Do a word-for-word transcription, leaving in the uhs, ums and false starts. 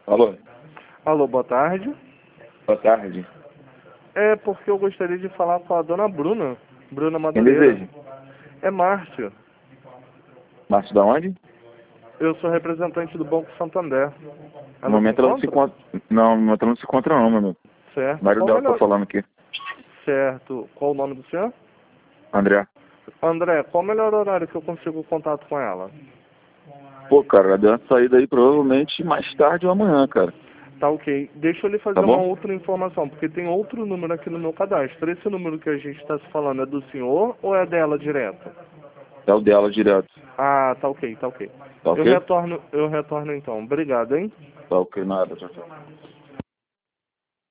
Alô? Alô, boa tarde. Boa tarde. É porque eu gostaria de falar com a dona Bruna. Bruna Quem Madureira. deseja? É Márcio. Márcio da onde? Eu sou representante do Banco Santander. No Ela se momento ela não se encontra? encontra. Não, no momento ela não se encontra não, meu amigo. Certo. O marido Qual dela melhor... tá falando aqui. Certo. Qual o nome do senhor? André. André, qual o melhor horário que eu consigo contato com ela? Pô, cara, ela deu uma saída aí provavelmente mais tarde ou amanhã, cara. Tá ok. Deixa eu lhe fazer Tá uma bom? outra informação, porque tem outro número aqui no meu cadastro. Esse número que a gente está se falando é do senhor ou é dela direto? É o dela direto. Ah, tá ok, tá ok. Tá Eu ok? retorno, eu retorno então. Obrigado, hein? Tá ok, nada, tchau, tchau.